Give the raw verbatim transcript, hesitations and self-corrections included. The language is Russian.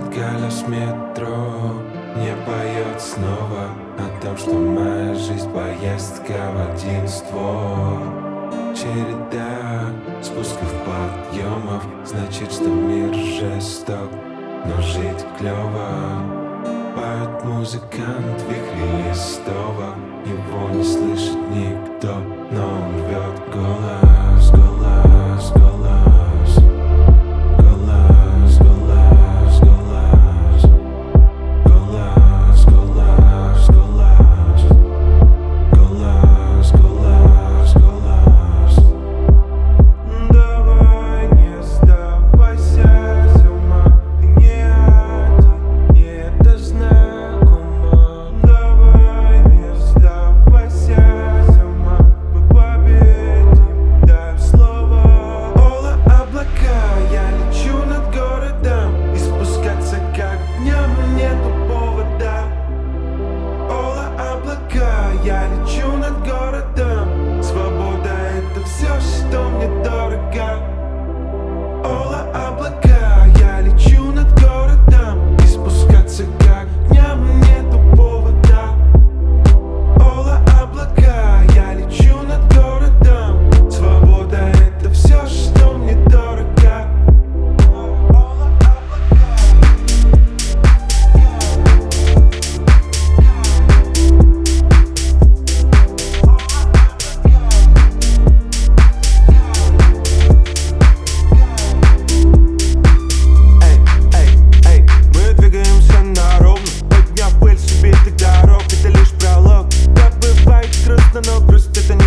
колес метро не поет снова о том, что моя жизнь поездка в один ствол. Череда спусков, подъемов, значит, что мир жесток, но жить клёво. Поет музыкант в вихре листовок, его не слышит никто, но он рвет голос, голос, голос, голос, голос, голос, голос, голос, голос, голос, голос, голос. Давай не сдавайся с ума, ты не один, не это знакомо. Давай не сдавайся с ума, мы победим, дай слово. Ола облака, я лечу над городом, и спускаться как днем нету повода. Ола облака, я лечу над городом, свобода это все, что мне дорого. Ола облака, я лечу над городом, и спускаться как днем нету повода. Ола облака, я лечу над городом, свобода это все, что мне дорого. Ола облака. Эй, эй, эй, мы двигаемся на ровно, подняв пыль с убитых дорог, это лишь пролог. Да, бывает грустно, но грусть это